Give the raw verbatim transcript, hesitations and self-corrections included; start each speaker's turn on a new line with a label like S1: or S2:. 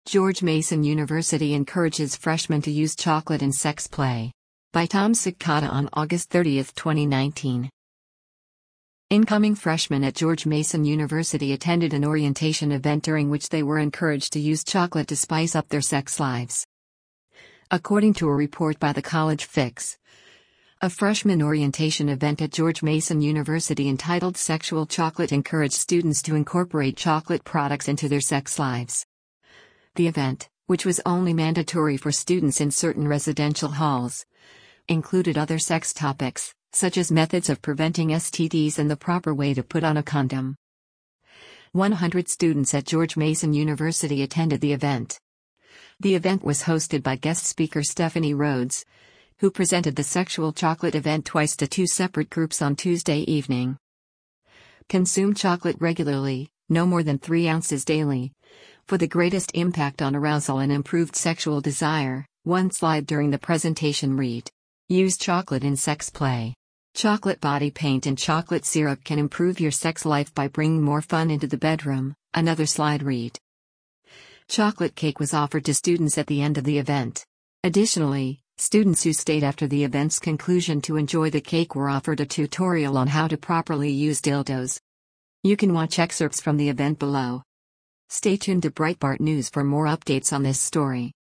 S1: George Mason University encourages freshmen to use chocolate in sex play. By Tom Sikata on August thirtieth, twenty nineteen. Incoming freshmen at George Mason University attended an orientation event during which they were encouraged to use chocolate to spice up their sex lives. According to a report by the College Fix, a freshman orientation event at George Mason University entitled Sexual Chocolate encouraged students to incorporate chocolate products into their sex lives. The event, which was only mandatory for students in certain residential halls, included other sex topics, such as methods of preventing S T Ds and the proper way to put on a condom. one hundred students at George Mason University attended the event. The event was hosted by guest speaker Stephanie Rhodes, who presented the Sexual Chocolate event twice to two separate groups on Tuesday evening. Consume chocolate regularly, no more than three ounces daily, for the greatest impact on arousal and improved sexual desire. One slide during the presentation read, "Use chocolate in sex play. Chocolate body paint and chocolate syrup can improve your sex life by bringing more fun into the bedroom." Another slide read, "Chocolate cake was offered to students at the end of the event. Additionally, students who stayed after the event's conclusion to enjoy the cake were offered a tutorial on how to properly use dildos." You can watch excerpts from the event below. Stay tuned to Breitbart News for more updates on this story.